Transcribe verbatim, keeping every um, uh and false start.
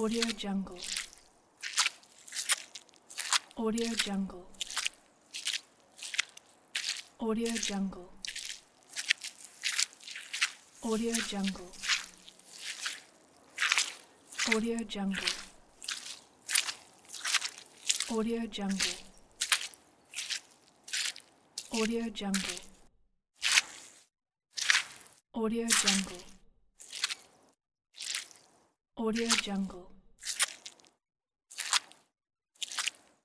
Audio Jungle. Audio Jungle. Audio Jungle. Audio Jungle. Audio Jungle. Audio Jungle. Audio Jungle. Audio Jungle. Audio Jungle.